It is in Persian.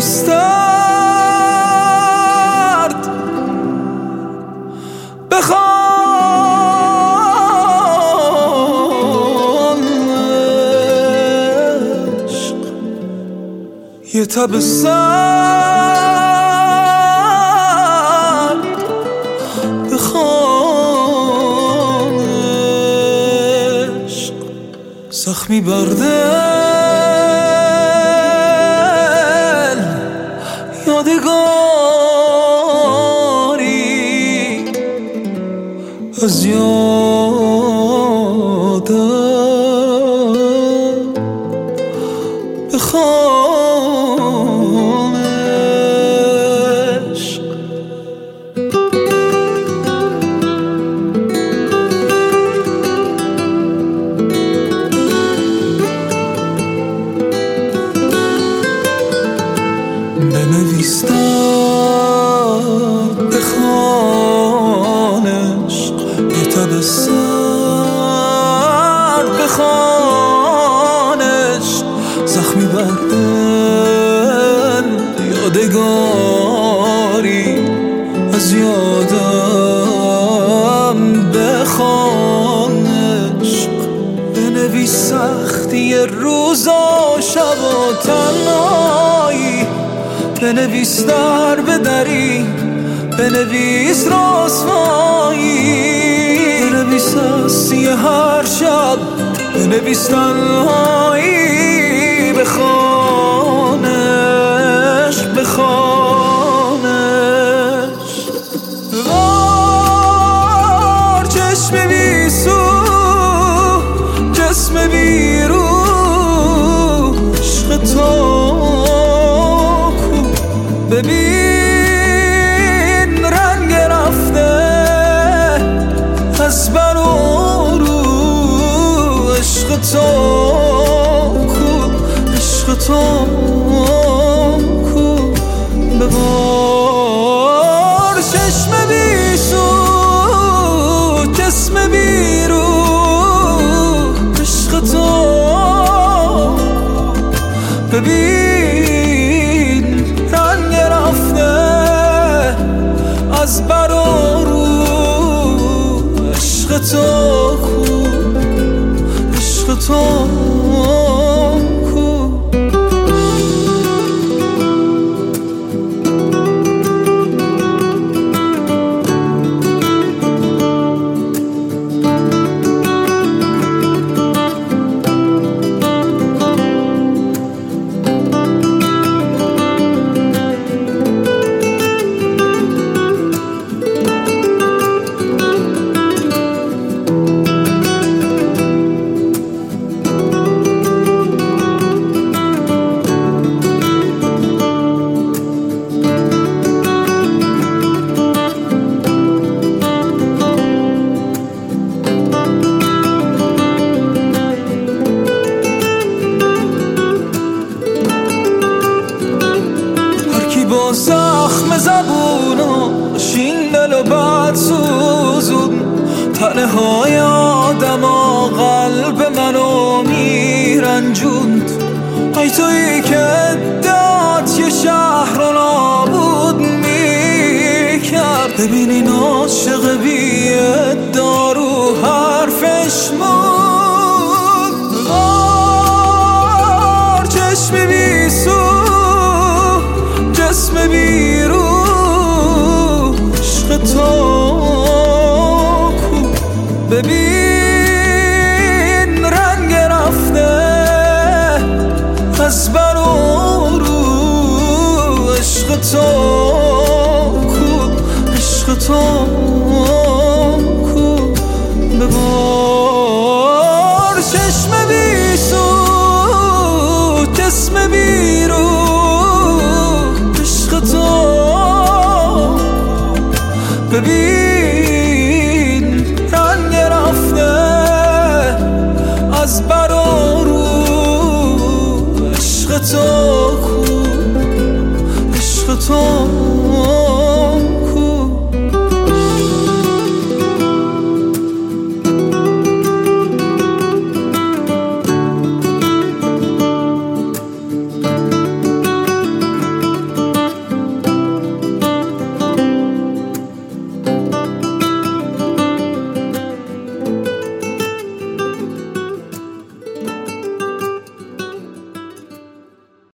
بنویسترد بخوان عشق یه تب سر بخوان عشق زخمی برده یادگاری از یادم بخوان عشق بنویستم بخوان عشق یه تب سر بخوان عشق زخمی بر دل یادگاری از یادم بخوان عشق بنویس سختی روز و شب و تنهایی بنویس در به دری بنویس رسوایی بنویس هستی هر شب بنویس تنهایی بخوان عشق بخوان عشق ببار چشم بیسو جسم بیرو عشق تو ببین رنگ رفته از بر و رو عشق تو کو عشق تو کو ببار چشم بیسو جسم بیرو عشق تو ببین رنگ رفته از بر و رو عشق تو کو عشق تو کو با زخم زبوناش این دل و بد سوزون تنهای آدم و قلب منو میرنجوند ای تویی که ادعات یه شهر رو نابود میکرد ببین این عاشق بی ادعا رو حرفش موند بار چشم بیسو جسم بیرو عشق تو کو ببین رنگ رفته از بر و رو عشق تو کو عشق تو کو ببار چشم بیسو جسم بیرو ببین رنگ رفته از بر و رو عشق تو کو عشق تو